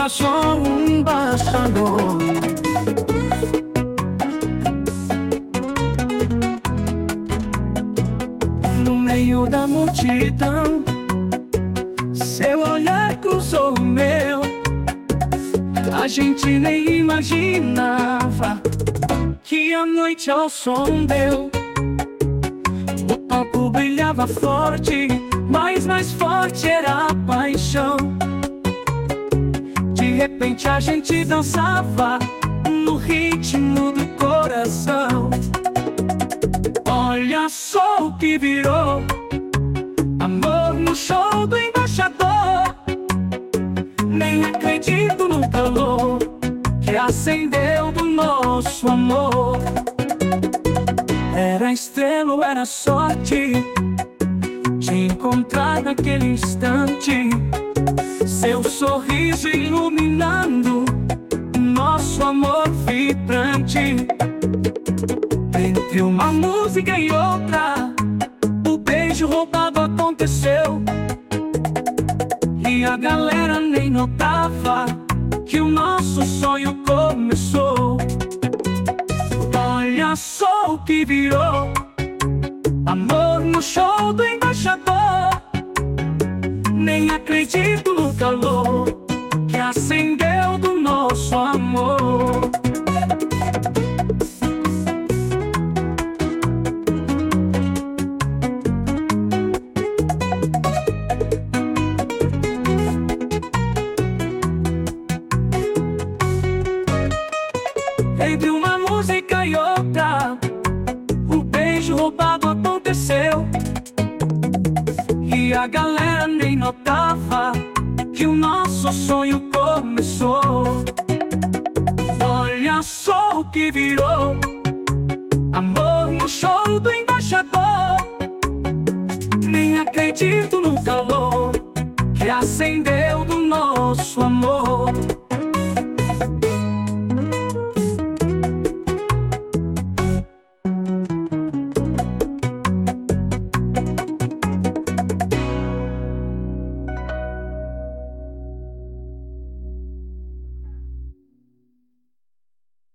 só um embaixador. No meio da multidão, seu olhar cruzou o meu. A gente nem imaginava que a noite ao som deu. O palco brilhava forte, mas mais forte era a paixão. De repente a gente dançava no ritmo do coração. Olha só o que virou, amor no show do embaixador. Nem acredito no calor que acendeu do nosso amor. Era estrela ou era sorte te encontrar naquele instante, seu sorriso iluminando nosso amor vibrante. Entre uma música e outra, o beijo roubado aconteceu, e a galera nem notava que o nosso sonho começou. Olha só o que virou, amor no show do embaixador. Nem acredito no calor que acendeu do nosso amor. Entre uma música e outra, o beijo roubado aconteceu, e a galera nem notava que o nosso sonho começou. Olha só o que virou, amor no show do embaixador. Nem acredito no calor que acendeu do nosso amor.